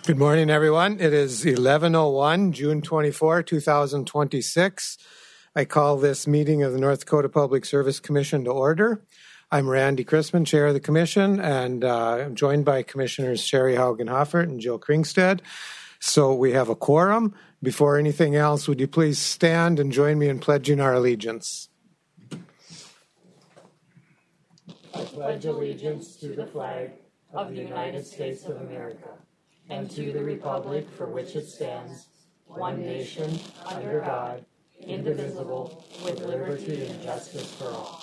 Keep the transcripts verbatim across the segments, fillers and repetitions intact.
Good morning, everyone. It is eleven oh one, June twenty-fourth, two thousand twenty-six. I call this meeting of the North Dakota Public Service Commission to order. I'm Randy Chrisman, Chair of the Commission, and uh, I'm joined by Commissioners Sherry Haugen-Hoffert and Jill Kringstad. So we have a quorum. Before anything else, would you please stand and join me in pledging our allegiance? I pledge allegiance to the flag of the United States of America and to the republic for which it stands, one nation, under God, indivisible, with liberty and justice for all.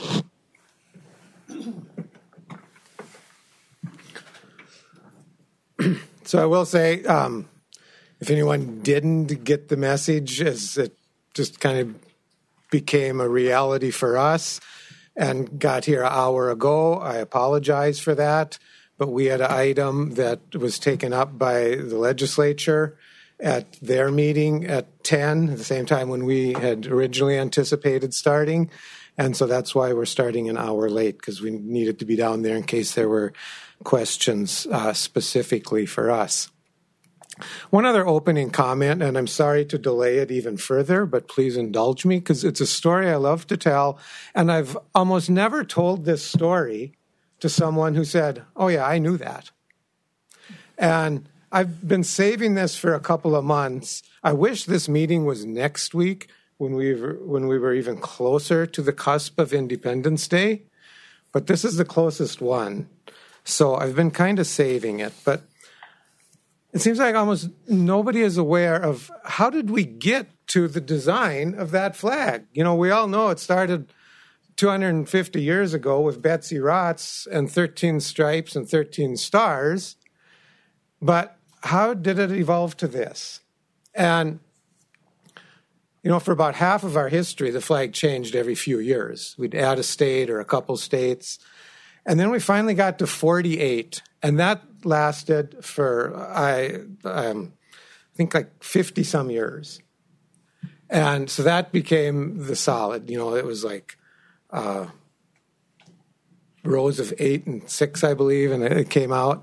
So I will say, um, if anyone didn't get the message, as it just kind of became a reality for us and got here an hour ago, I apologize for that. But we had an item that was taken up by the legislature at their meeting at ten, at the same time when we had originally anticipated starting. And so that's why we're starting an hour late, because we needed to be down there in case there were questions uh, specifically for us. One other opening comment, and I'm sorry to delay it even further, but please indulge me, because it's a story I love to tell, and I've almost never told this story to someone who said, oh yeah, I knew that. And I've been saving this for a couple of months. I wish this meeting was next week when we were, when we were even closer to the cusp of Independence Day, but this is the closest one. So I've been kind of saving it, but it seems like almost nobody is aware of how did we get to the design of that flag. You know, we all know it started two hundred fifty years ago with Betsy Ross and thirteen stripes and thirteen stars. But how did it evolve to this? And, you know, for about half of our history, the flag changed every few years. We'd add a state or a couple states. And then we finally got to forty-eight. And that lasted for, I um, think, like fifty-some years. And so that became the solid. You know, it was like Uh, rows of eight and six, I believe, and it came out.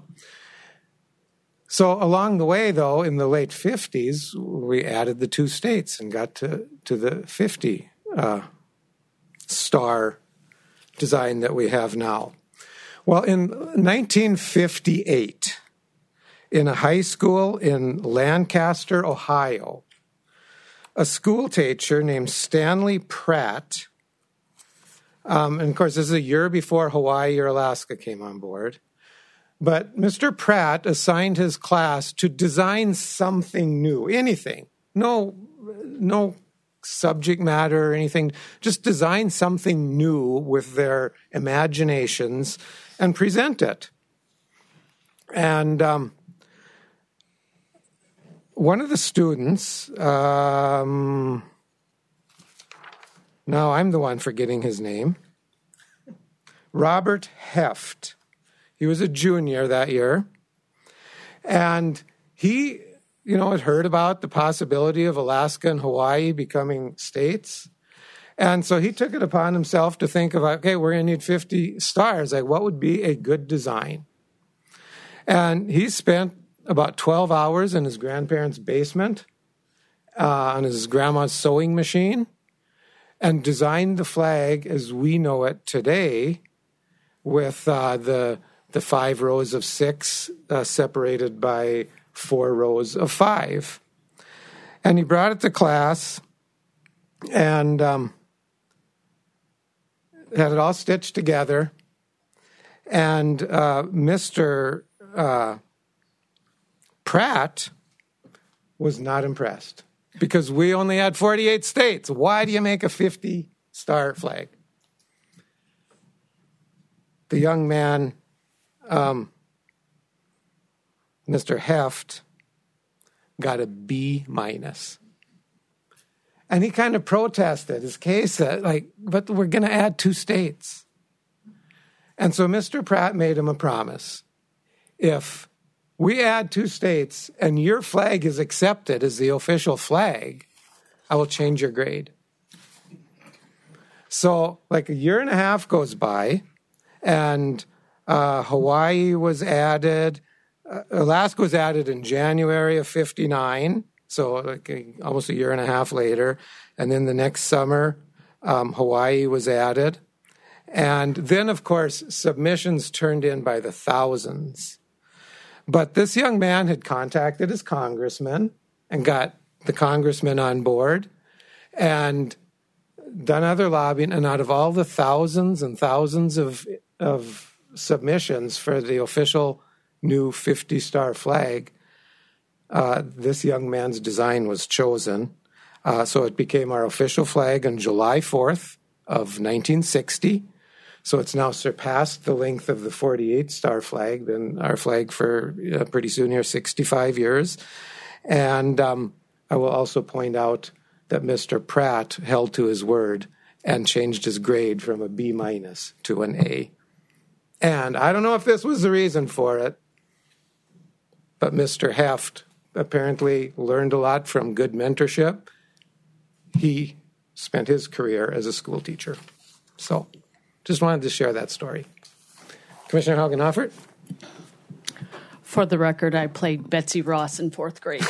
So along the way, though, in the late fifties, we added the two states and got to, to the fifty uh, star design that we have now. Well, in nineteen fifty-eight, in a high school in Lancaster, Ohio, a school teacher named Stanley Pratt, Um, and, of course, this is a year before Hawaii or Alaska came on board. But Mister Pratt assigned his class to design something new, anything. No, no subject matter or anything. Just design something new with their imaginations and present it. And um, one of the students... Um, Now, I'm the one forgetting his name. Robert Heft. He was a junior that year. And he, you know, had heard about the possibility of Alaska and Hawaii becoming states. And so he took it upon himself to think about, okay, we're going to need fifty stars. Like, what would be a good design? And he spent about twelve hours in his grandparents' basement uh, on his grandma's sewing machine, and designed the flag as we know it today, with uh, the the five rows of six uh, separated by four rows of five. And he brought it to class and um, had it all stitched together. And uh, Mister Uh, Pratt was not impressed, because we only had forty-eight states. Why do you make a fifty-star flag? The young man, um, Mister Heft, got a B minus. And he kind of protested his case, that, like, but we're going to add two states. And so Mister Pratt made him a promise. If we add two states and your flag is accepted as the official flag, I will change your grade. So like a year and a half goes by, and uh, Hawaii was added, uh, Alaska was added in January of fifty-nine, so like a, almost a year and a half later. And then the next summer, um, Hawaii was added. And then, of course, submissions turned in by the thousands. But this young man had contacted his congressman and got the congressman on board and done other lobbying. And out of all the thousands and thousands of, of submissions for the official new fifty-star flag, uh, this young man's design was chosen. Uh, so it became our official flag on July fourth of nineteen sixty. So it's now surpassed the length of the forty-eight star flag, been our flag for uh, pretty soon here, sixty-five years. And um, I will also point out that Mister Pratt held to his word and changed his grade from a B minus to an A. And I don't know if this was the reason for it, but Mister Heft apparently learned a lot from good mentorship. He spent his career as a school teacher. So just wanted to share that story. Commissioner Haugen-Offert? For the record, I played Betsy Ross in fourth grade.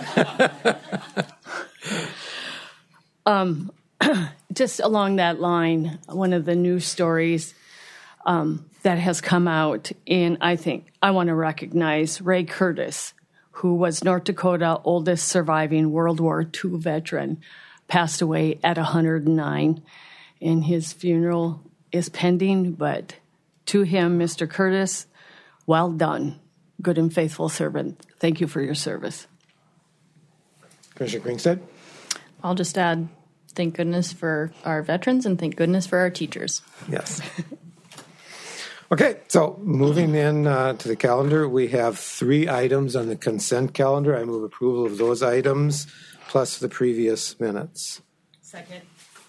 um, just along that line, one of the news stories um, that has come out, and I think I want to recognize Ray Curtis, who was North Dakota oldest surviving World War Two veteran, passed away at one hundred nine, and his funeral is pending, but to him, Mister Curtis, well done, good and faithful servant. Thank you for your service. Commissioner Kringstad? I'll just add, thank goodness for our veterans and thank goodness for our teachers. Yes. Okay, so moving in uh, to the calendar, we have three items on the consent calendar. I move approval of those items plus the previous minutes. Second.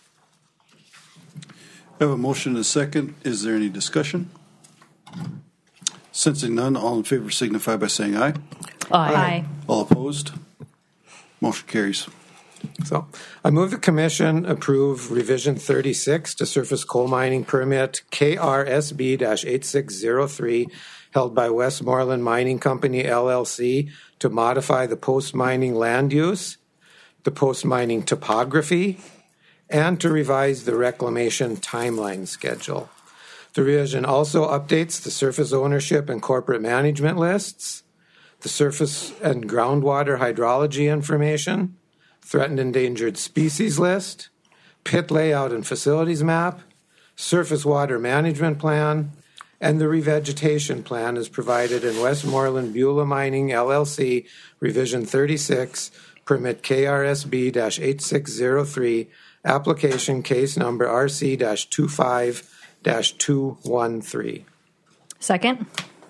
I have a motion and a second. Is there any discussion? Sensing none, all in favor signify by saying aye. Aye. Aye. All opposed? Motion carries. So I move the commission approve revision thirty-six to surface coal mining permit K R S B eight six zero three held by Westmoreland Mining Company, L L C, to modify the post-mining land use, the post-mining topography, and to revise the reclamation timeline schedule. The revision also updates the surface ownership and corporate management lists, the surface and groundwater hydrology information, threatened endangered species list, pit layout and facilities map, surface water management plan, and the revegetation plan is provided in Westmoreland Beulah Mining, L L C, revision thirty-six, permit K R S B eight six zero three, application case number R C twenty-five dash two one three. Second.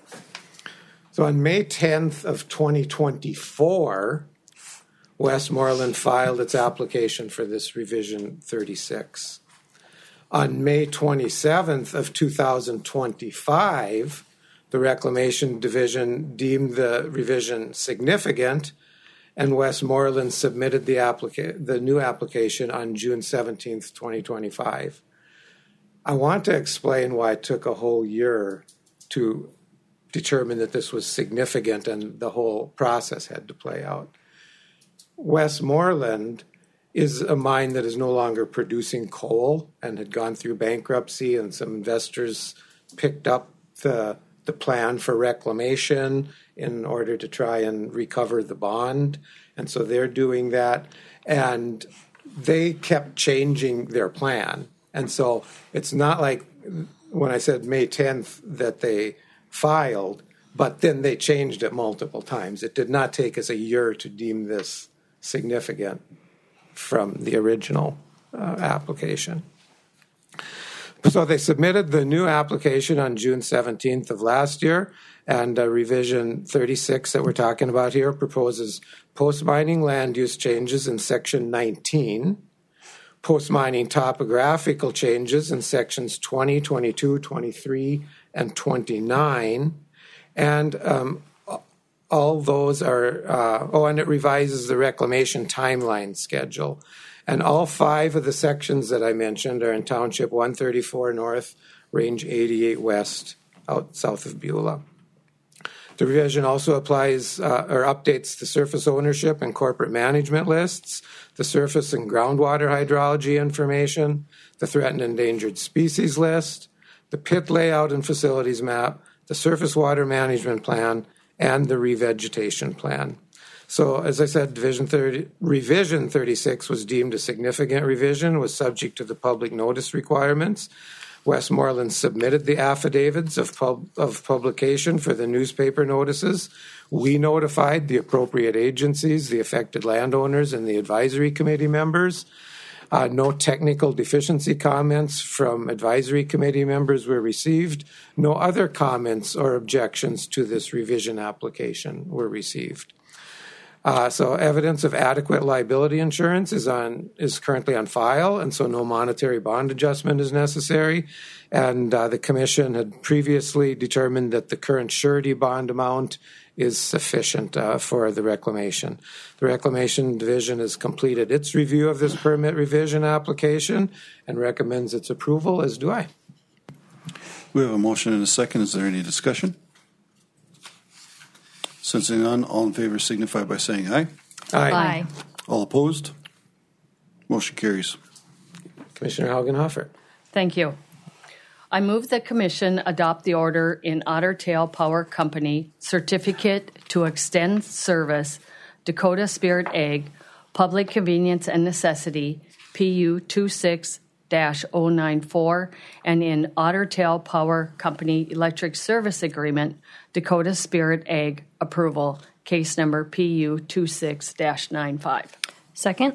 So on May tenth of twenty twenty-four, Westmoreland filed its application for this revision thirty-six. On May twenty-seventh of two thousand twenty-five, the Reclamation Division deemed the revision significant, and Westmoreland submitted the, applica- the new application on June seventeenth, twenty twenty-five. I want to explain why it took a whole year to determine that this was significant and the whole process had to play out. Westmoreland is a mine that is no longer producing coal and had gone through bankruptcy, and some investors picked up the, the plan for reclamation in order to try and recover the bond. And so they're doing that. And they kept changing their plan. And so it's not like when I said May tenth that they filed, but then they changed it multiple times. It did not take us a year to deem this significant from the original uh, application. So they submitted the new application on June seventeenth of last year, and uh, revision thirty-six that we're talking about here proposes post-mining land use changes in section nineteen, post-mining topographical changes in sections twenty, twenty-two, twenty-three, and twenty-nine, and um, all those are, uh, oh, and it revises the reclamation timeline schedule. And all five of the sections that I mentioned are in Township one thirty-four North, Range eighty-eight West, out south of Beulah. The revision also applies uh, or updates the surface ownership and corporate management lists, the surface and groundwater hydrology information, the threatened endangered species list, the pit layout and facilities map, the surface water management plan, and the revegetation plan. So, as I said, Division thirty, Revision thirty-six was deemed a significant revision, was subject to the public notice requirements. Westmoreland submitted the affidavits of, pub, of publication for the newspaper notices. We notified the appropriate agencies, the affected landowners, and the advisory committee members. Uh, no technical deficiency comments from advisory committee members were received. No other comments or objections to this revision application were received. Uh, so evidence of adequate liability insurance is on is currently on file, and so no monetary bond adjustment is necessary. And uh, the commission had previously determined that the current surety bond amount is sufficient uh, for the reclamation. The Reclamation Division has completed its review of this permit revision application and recommends its approval, as do I. We have a motion and a second. Is there any discussion? Sensing none, all in favor signify by saying aye. Aye. Aye. All opposed? Motion carries. Commissioner Haugenhofer. Thank you. I move the commission adopt the order in Otter Tail Power Company Certificate to Extend Service, Dakota Spirit Ag, Public Convenience and Necessity, P U twenty-six dash oh nine four, and in Otter Tail Power Company Electric Service Agreement, Dakota Spirit Ag Approval, case number P U twenty-six dash ninety-five. Second.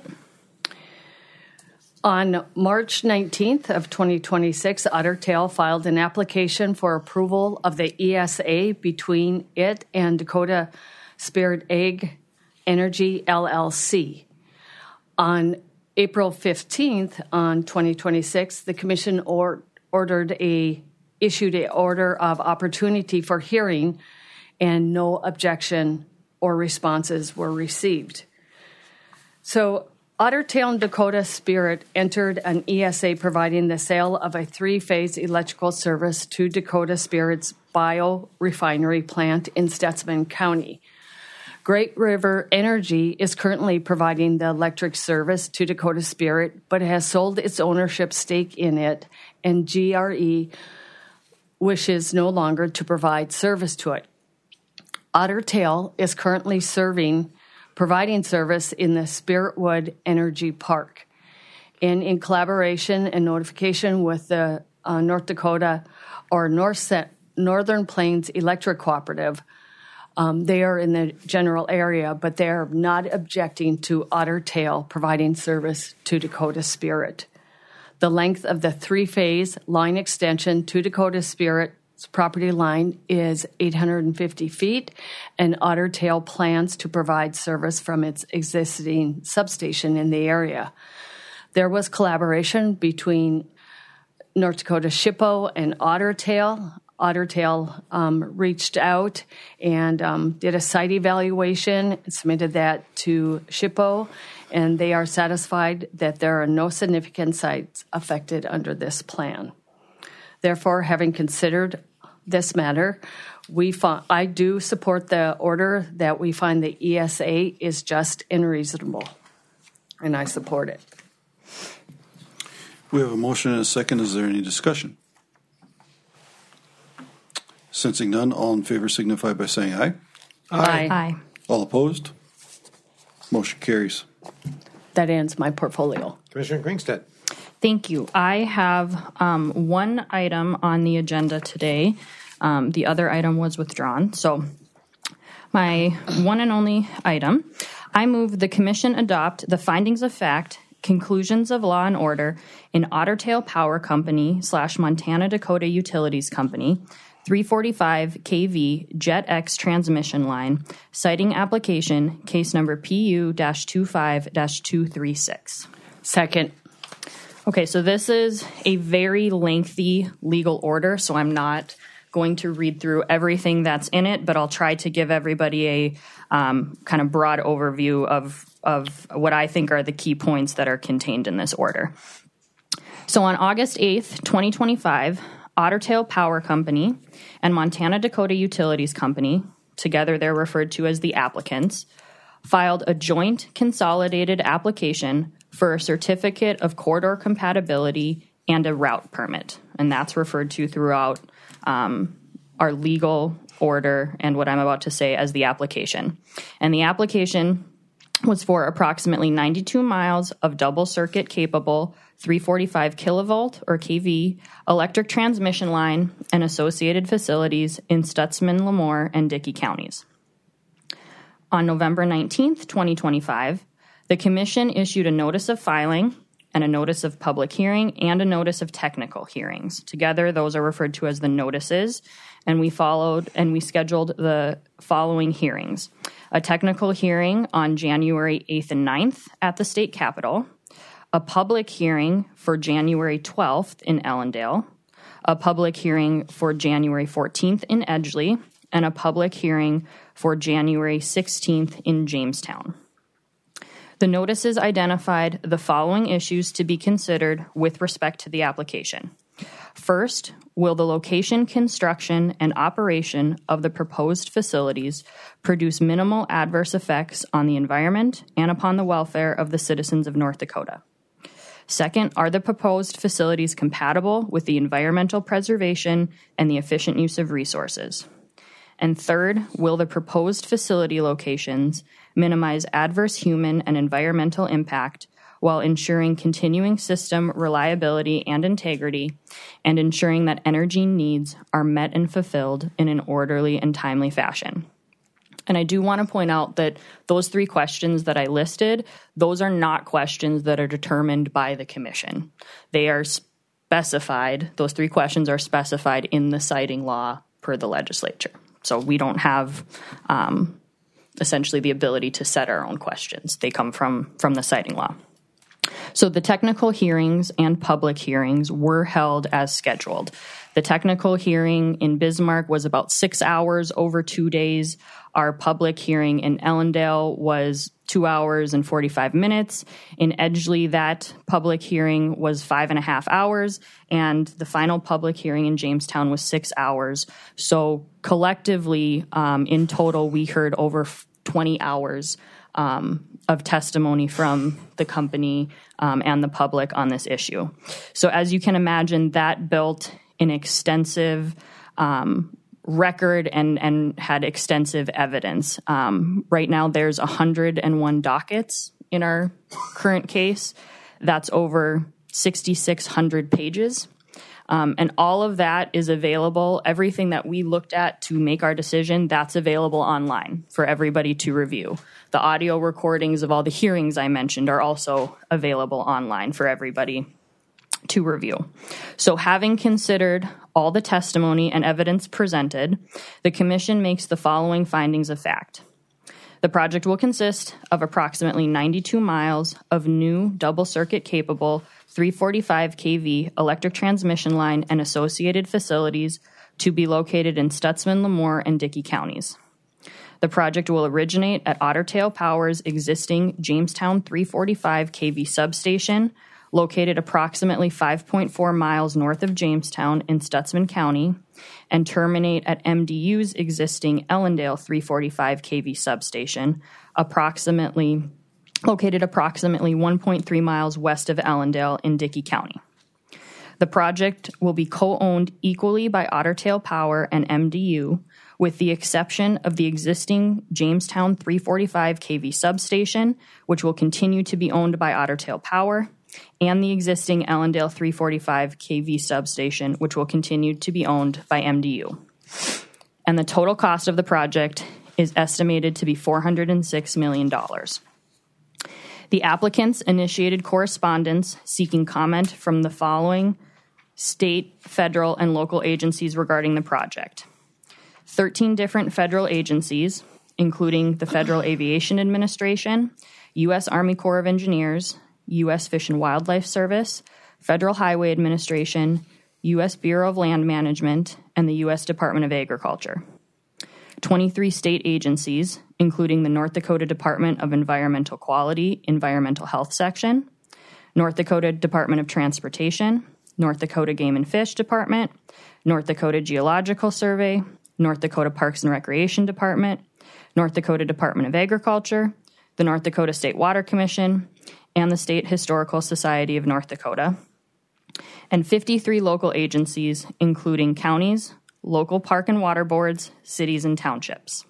On March nineteenth of twenty twenty-six, Otter Tail filed an application for approval of the E S A between it and Dakota Spirit Ag Energy L L C. On April fifteenth on twenty twenty-six, the commission or, ordered a issued an order of opportunity for hearing, and no objection or responses were received. So Otter Tail and Dakota Spirit entered an E S A providing the sale of a three-phase electrical service to Dakota Spirit's biorefinery plant in Stutsman County. Great River Energy is currently providing the electric service to Dakota Spirit, but has sold its ownership stake in it, and G R E wishes no longer to provide service to it. Otter Tail is currently serving, providing service in the Spiritwood Energy Park. And in collaboration and notification with the uh, North Dakota or North Northern Plains Electric Cooperative, Um, they are in the general area, but they are not objecting to Otter Tail providing service to Dakota Spirit. The length of the three-phase line extension to Dakota Spirit's property line is eight hundred fifty feet, and Otter Tail plans to provide service from its existing substation in the area. There was collaboration between North Dakota SHPO and Otter Tail. Otter Tail um, reached out and um, did a site evaluation, submitted that to SHPO, and they are satisfied that there are no significant sites affected under this plan. Therefore, having considered this matter, we find, I do support the order that we find the E S A is just and reasonable, and I support it. We have a motion and a second. Is there any discussion? Sensing none, all in favor signify by saying aye. Aye. Aye. All opposed? Motion carries. That ends my portfolio. Commissioner Kringstead. Thank you. I have um, one item on the agenda today. Um, the other item was withdrawn. So my one and only item, I move the commission adopt the findings of fact, conclusions of law and order in Otter Tail Power Company slash Montana Dakota Utilities Company, three forty-five K V Jet X transmission line, citing application case number P U twenty-five dash two thirty-six. Second. Okay, so this is a very lengthy legal order, so I'm not going to read through everything that's in it, but I'll try to give everybody a um, kind of broad overview of, of what I think are the key points that are contained in this order. So on August eighth, twenty twenty-five, Otter Tail Power Company and Montana Dakota Utilities Company together they're referred to as the applicants, filed a joint consolidated application for a certificate of corridor compatibility and a route permit. And that's referred to throughout um, our legal order and what I'm about to say as the application. And the application was for approximately ninety-two miles of double circuit capable three forty-five kilovolt or K V electric transmission line and associated facilities in Stutzman, Lemoore, and Dickey counties. On November nineteenth, twenty twenty-five, the Commission issued a notice of filing and a notice of public hearing and a notice of technical hearings. Together, those are referred to as the notices, and we followed and we scheduled the following hearings. A technical hearing on January eighth and ninth at the state capitol, a public hearing for January twelfth in Ellendale, a public hearing for January fourteenth in Edgeley, and a public hearing for January sixteenth in Jamestown. The notices identified the following issues to be considered with respect to the application. First, will the location, construction, and operation of the proposed facilities produce minimal adverse effects on the environment and upon the welfare of the citizens of North Dakota? Second, are the proposed facilities compatible with the environmental preservation and the efficient use of resources? And third, will the proposed facility locations minimize adverse human and environmental impact while ensuring continuing system reliability and integrity and ensuring that energy needs are met and fulfilled in an orderly and timely fashion? And I do want to point out that those three questions that I listed, those are not questions that are determined by the Commission. They are specified, those three questions are specified in the citing law per the legislature. So we don't have um, essentially the ability to set our own questions. They come from, from the citing law. So the technical hearings and public hearings were held as scheduled. The technical hearing in Bismarck was about six hours over two days. Our public hearing in Ellendale was two hours and forty-five minutes. In Edgeley, that public hearing was five and a half hours, and the final public hearing in Jamestown was six hours. So collectively, um, in total, we heard over twenty hours um, of testimony from the company um, and the public on this issue. So as you can imagine, that built an extensive um, record and, and had extensive evidence. Um, right now, there's one hundred one dockets in our current case. That's over six thousand six hundred pages. Um, and all of that is available. Everything that we looked at to make our decision, that's available online for everybody to review. The audio recordings of all the hearings I mentioned are also available online for everybody to review. So having considered all the testimony and evidence presented, the Commission makes the following findings of fact. The project will consist of approximately ninety-two miles of new double-circuit capable three forty-five k V electric transmission line and associated facilities to be located in Stutzman, Lemoore, and Dickey counties. The project will originate at Otter Tail Power's existing Jamestown three forty-five k V substation, located approximately five point four miles north of Jamestown in Stutzman County, and terminate at M D U's existing Ellendale three forty-five k V substation, approximately located approximately one point three miles west of Ellendale in Dickey County. The project will be co-owned equally by Otter Tail Power and M D U, with the exception of the existing Jamestown three forty-five k V substation, which will continue to be owned by Otter Tail Power, and the existing Ellendale three forty-five k V substation, which will continue to be owned by M D U. And the total cost of the project is estimated to be four hundred six million dollars. The applicants initiated correspondence seeking comment from the following state, federal, and local agencies regarding the project. thirteen different federal agencies, including the Federal Aviation Administration, U S Army Corps of Engineers, U S Fish and Wildlife Service, Federal Highway Administration, U S Bureau of Land Management, and the U S Department of Agriculture. twenty-three state agencies, including the North Dakota Department of Environmental Quality, Environmental Health Section, North Dakota Department of Transportation, North Dakota Game and Fish Department, North Dakota Geological Survey, North Dakota Parks and Recreation Department, North Dakota Department of Agriculture, the North Dakota State Water Commission, and the State Historical Society of North Dakota, and fifty-three local agencies, including counties, local park and water boards, cities, and townships.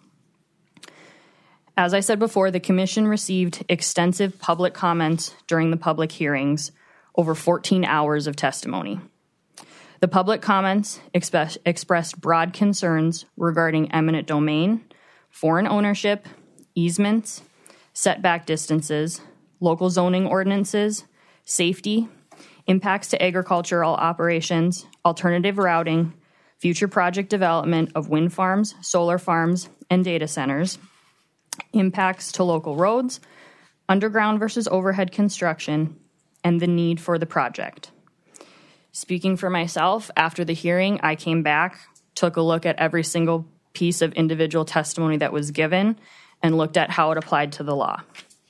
As I said before, the Commission received extensive public comments during the public hearings, over fourteen hours of testimony. The public comments express, expressed broad concerns regarding eminent domain, foreign ownership, easements, setback distances, local zoning ordinances, safety, impacts to agricultural operations, alternative routing, future project development of wind farms, solar farms, and data centers, impacts to local roads, underground versus overhead construction, and the need for the project. Speaking for myself, after the hearing, I came back, took a look at every single piece of individual testimony that was given, and looked at how it applied to the law.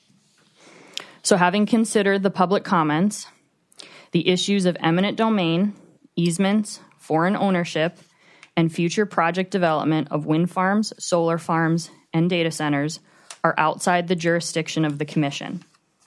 So having considered the public comments, the issues of eminent domain, easements, foreign ownership, and future project development of wind farms, solar farms, and data centers are outside the jurisdiction of the Commission.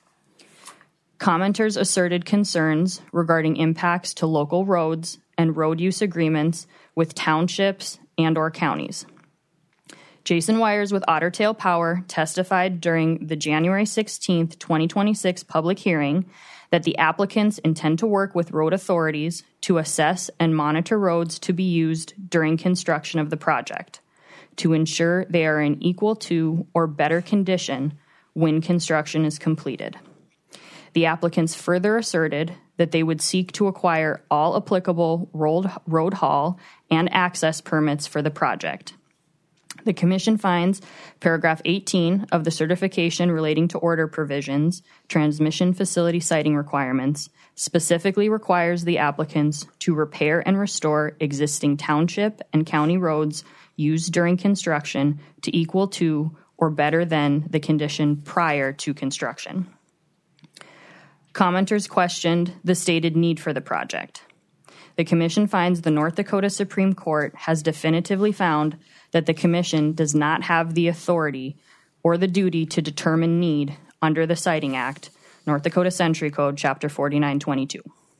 Commenters asserted concerns regarding impacts to local roads and road use agreements with townships and or counties. Jason Wires with Otter Tail Power testified during the January sixteenth, twenty twenty-six public hearing that the applicants intend to work with road authorities to assess and monitor roads to be used during construction of the project, to ensure they are in equal to or better condition when construction is completed. The applicants further asserted that they would seek to acquire all applicable road, road haul and access permits for the project. The Commission finds paragraph eighteen of the certification relating to order provisions, transmission facility siting requirements, specifically requires the applicants to repair and restore existing township and county roads used during construction to equal to or better than the condition prior to construction. Commenters questioned the stated need for the project. The Commission finds the North Dakota Supreme Court has definitively found that the Commission does not have the authority or the duty to determine need under the Siting Act, North Dakota Century Code, Chapter forty-nine twenty-two.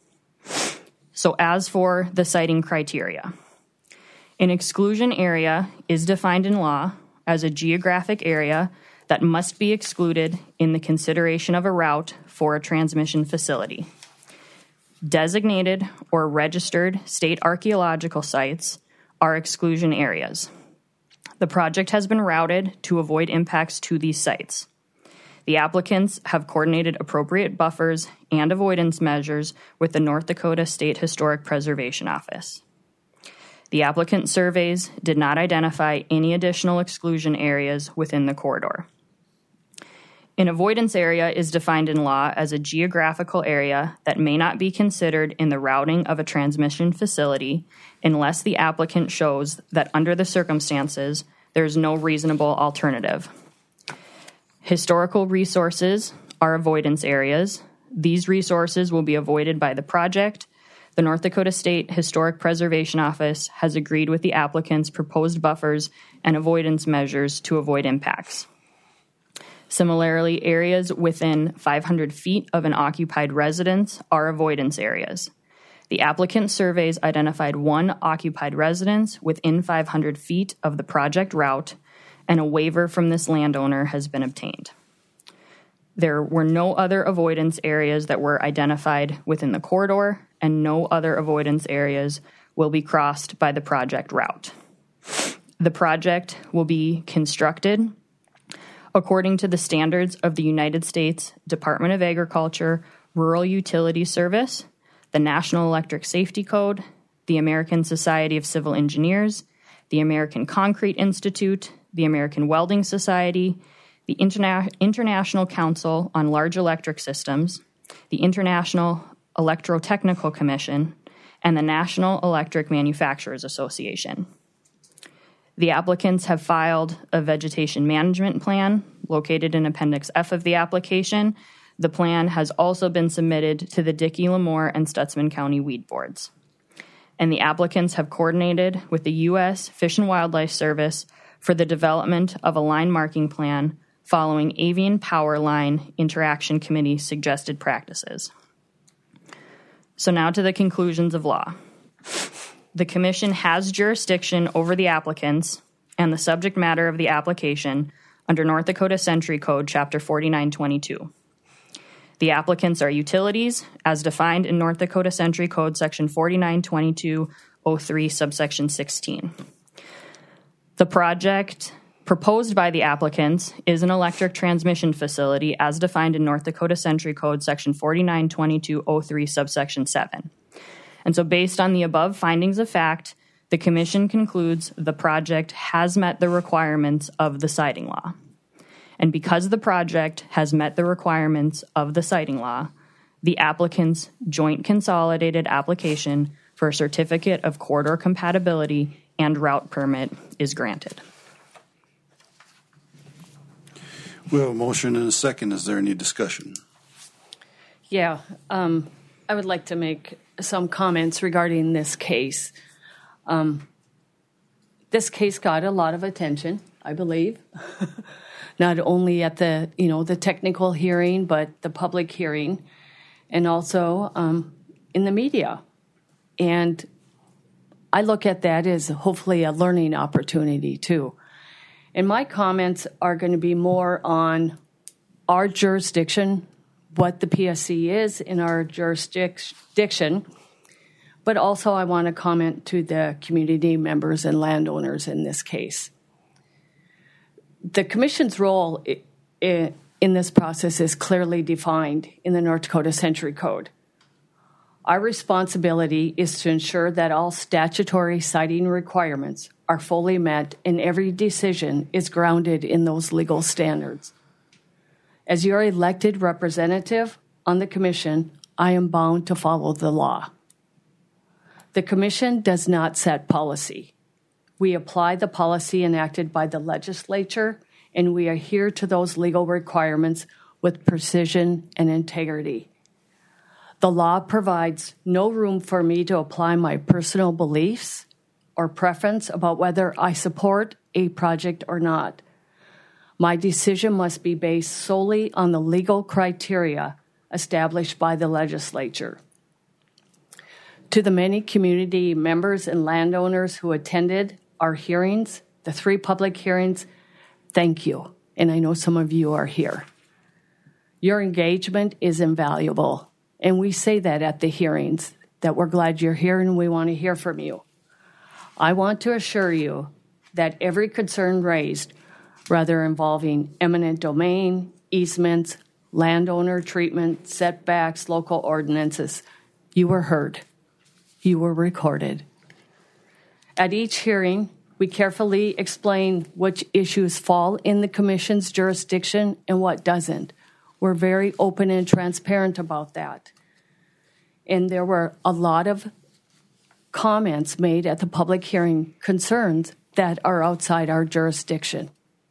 So as for the siting criteria, an exclusion area is defined in law as a geographic area that must be excluded in the consideration of a route for a transmission facility. Designated or registered state archaeological sites are exclusion areas. The project has been routed to avoid impacts to these sites. The applicants have coordinated appropriate buffers and avoidance measures with the North Dakota State Historic Preservation Office. The applicant surveys did not identify any additional exclusion areas within the corridor. An avoidance area is defined in law as a geographical area that may not be considered in the routing of a transmission facility unless the applicant shows that under the circumstances, there is no reasonable alternative. Historical resources are avoidance areas. These resources will be avoided by the project. The North Dakota State Historic Preservation Office has agreed with the applicant's proposed buffers and avoidance measures to avoid impacts. Similarly, areas within five hundred feet of an occupied residence are avoidance areas. The applicant surveys identified one occupied residence within five hundred feet of the project route, and a waiver from this landowner has been obtained. There were no other avoidance areas that were identified within the corridor, and no other avoidance areas will be crossed by the project route. The project will be constructed according to the standards of the United States Department of Agriculture Rural Utilities Service, the National Electric Safety Code, the American Society of Civil Engineers, the American Concrete Institute, the American Welding Society, the Interna- International Council on Large Electric Systems, the International Electrotechnical Commission, and the National Electric Manufacturers Association. The applicants have filed a vegetation management plan located in Appendix F of the application. The plan has also been submitted to the Dickey, Lemoore, and Stutzman County Weed Boards. and the applicants have coordinated with the U S Fish and Wildlife Service for the development of a line marking plan following Avian Power Line Interaction Committee suggested practices. So now to the conclusions of law. The Commission has jurisdiction over the applicants and the subject matter of the application under North Dakota Century Code, Chapter forty-nine twenty-two. The applicants are utilities, as defined in North Dakota Century Code, Section forty-nine twenty-two oh three, subsection sixteen. The project proposed by the applicants is an electric transmission facility, as defined in North Dakota Century Code, Section forty-nine twenty-two oh three, subsection seven. And so based on the above findings of fact, the Commission concludes the project has met the requirements of the siting law. And because the project has met the requirements of the siting law, the applicant's joint consolidated application for a certificate of corridor compatibility and route permit is granted. We have a motion and a second. Is there any discussion? Yeah, um, I would like to make some comments regarding this case. Um, this case got a lot of attention, I believe, not only at the, you know, the technical hearing, but the public hearing, and also um, in the media. And I look at that as hopefully a learning opportunity too. And my comments are going to be more on our jurisdiction, what the P S C is in our jurisdiction, but also I want to comment to the community members and landowners in this case. The Commission's role in this process is clearly defined in the North Dakota Century Code. Our responsibility is to ensure that all statutory siting requirements are fully met and every decision is grounded in those legal standards. As your elected representative on the Commission, I am bound to follow the law. The Commission does not set policy. We apply the policy enacted by the legislature, and we adhere to those legal requirements with precision and integrity. The law provides no room for me to apply my personal beliefs or preference about whether I support a project or not. My decision must be based solely on the legal criteria established by the legislature. To the many community members and landowners who attended our hearings, the three public hearings, thank you. And I know some of you are here. Your engagement is invaluable. And we say that at the hearings, that we're glad you're here and we want to hear from you. I want to assure you that every concern raised, whether involving eminent domain, easements, landowner treatment, setbacks, local ordinances, you were heard. You were recorded. At each hearing, we carefully explain which issues fall in the Commission's jurisdiction and what doesn't. We're very open and transparent about that. And there were a lot of comments made at the public hearing concerns that are outside our jurisdiction.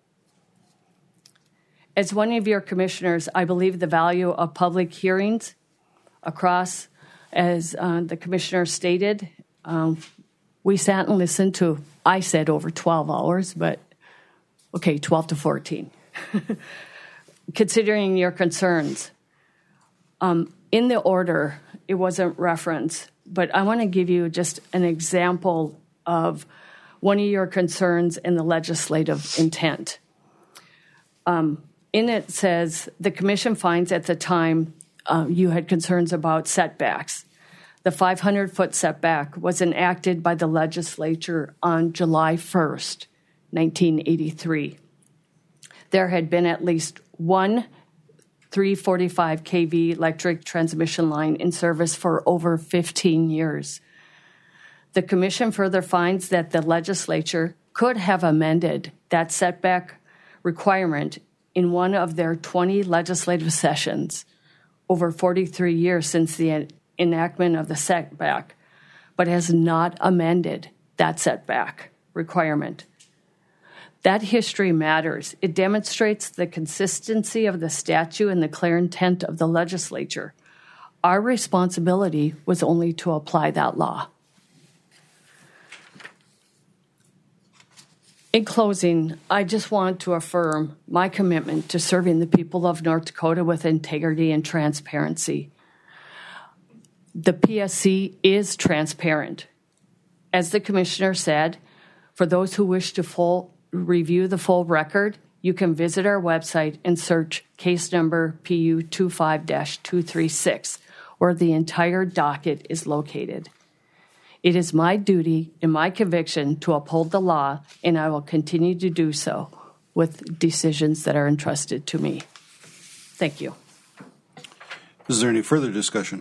As one of your commissioners, I believe the value of public hearings across, as uh, the commissioner stated, um, we sat and listened to, I said over twelve hours, but okay, twelve to fourteen. Considering your concerns, um, in the order, it wasn't referenced, but I want to give you just an example of one of your concerns in the legislative intent. Um, in it says, the Commission finds at the time uh, you had concerns about setbacks. The five hundred foot setback was enacted by the legislature on July first, nineteen eighty-three. There had been at least one three forty-five k V electric transmission line in service for over fifteen years. The Commission further finds that the legislature could have amended that setback requirement in one of their twenty legislative sessions over forty-three years since the enactment of the setback, but has not amended that setback requirement. That history matters. It demonstrates the consistency of the statute and the clear intent of the legislature. Our responsibility was only to apply that law. In closing, I just want to affirm my commitment to serving the people of North Dakota with integrity and transparency. The P S C is transparent. As the commissioner said, for those who wish to full, review the full record, you can visit our website and search case number P U twenty-five dash two thirty-six, where the entire docket is located. It is my duty and my conviction to uphold the law, and I will continue to do so with decisions that are entrusted to me. Thank you. Is there any further discussion?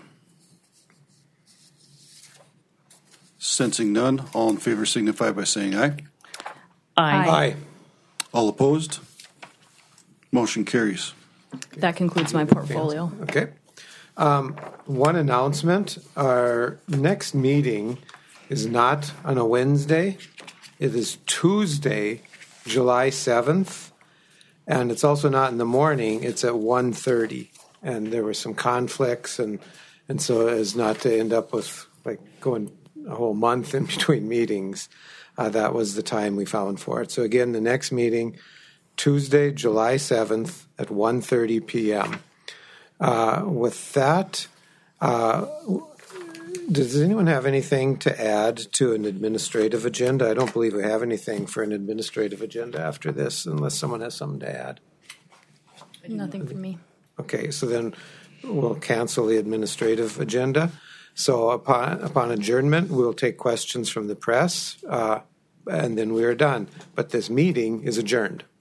Sensing none, all in favor signify by saying aye. Aye. Aye. All opposed? Motion carries. That concludes my portfolio. Okay. Um, one announcement, our next meeting is not on a Wednesday. It is Tuesday, July seventh, and it's also not in the morning. It's at one thirty, and there were some conflicts, and, and so as not to end up with like going a whole month in between meetings, uh, that was the time we found for it. So again, the next meeting, Tuesday, July seventh at one thirty p.m. Uh, with that, uh, does anyone have anything to add to an administrative agenda? I don't believe we have anything for an administrative agenda after this, unless someone has something to add. Nothing from me. Okay, so then we'll cancel the administrative agenda. So upon, upon adjournment, we'll take questions from the press, uh, and then we are done. But this meeting is adjourned.